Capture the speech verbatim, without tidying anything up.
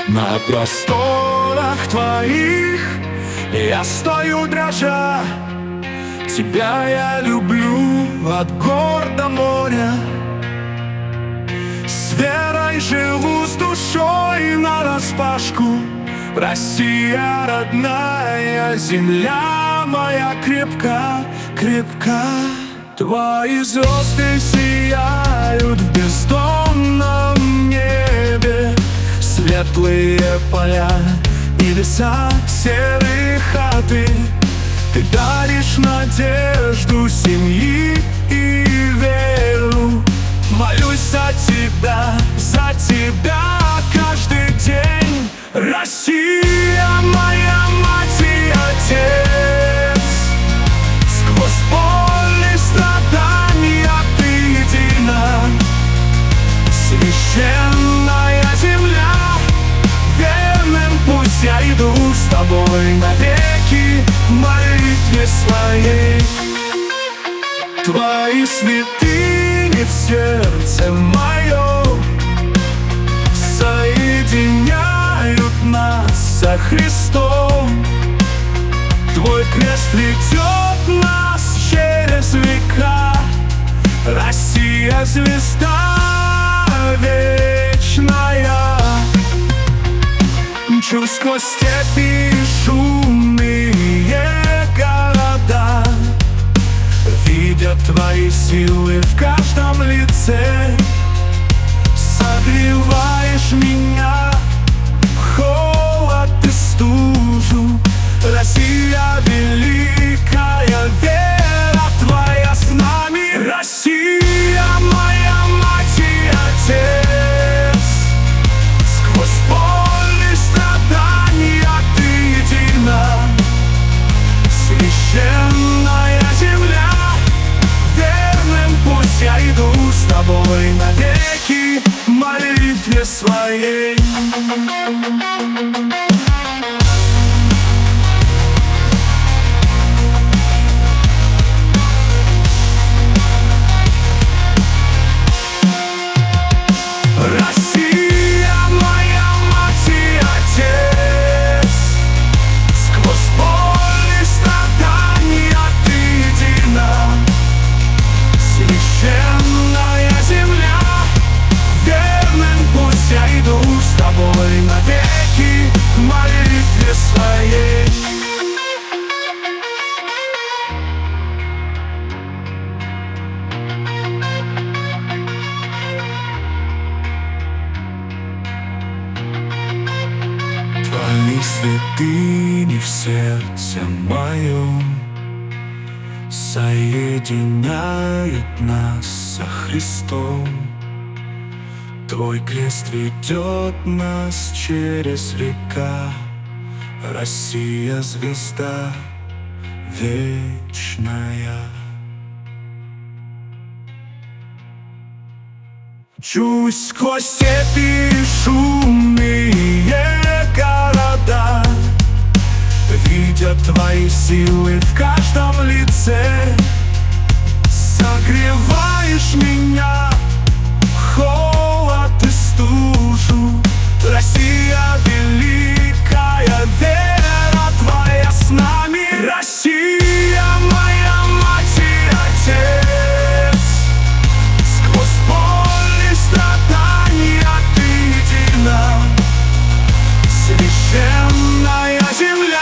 На просторах твоих я стою дрожа. Тебя я люблю от гор до моря. С верой живу, с душой нараспашку. Россия родная, земля моя крепка, крепка. Твои звезды сияют в бездонном небе. Светлые поля и леса, серые хаты. Ты даришь надежду семьи и веру. Молюсь за тебя, за тебя каждый день. Россия, моя мать и отец. Сквозь боль и страдания ты едина. Священная земля, верным пусть я иду с тобой навеки в молитве своей. Твои святыни в сердце моем соединяют нас со Христом. Твой крест ведет нас через века. Россия, звезда вечная. Мчу сквозь степи шумные города. Видя твои силы в каждом лице, согреваешь меня в холод и стужу. Россия великая, вера твоя с нами. Россия, моя мать и отец. Сквозь боль и страдания ты едина. Священная земля, верным пусть я иду с тобой навеки в молитве своей. Россия, моя мать и отец. Сквозь боль и страдания ты едина. Священная земля, верным пусть я иду с тобой навеки в молитве своей. Твои святыни в сердце моем соединяют нас со Христом. Твой крест ведет нас через века. Россия, звезда вечная. Мчусь сквозь степи шумные города. Видя твои силы в каждом лице, согреваешь меня в холод и стужу. Россия великая, вера твоя с нами. Россия, моя мать и отец. Сквозь боль и страдания ты едина. Священная земля,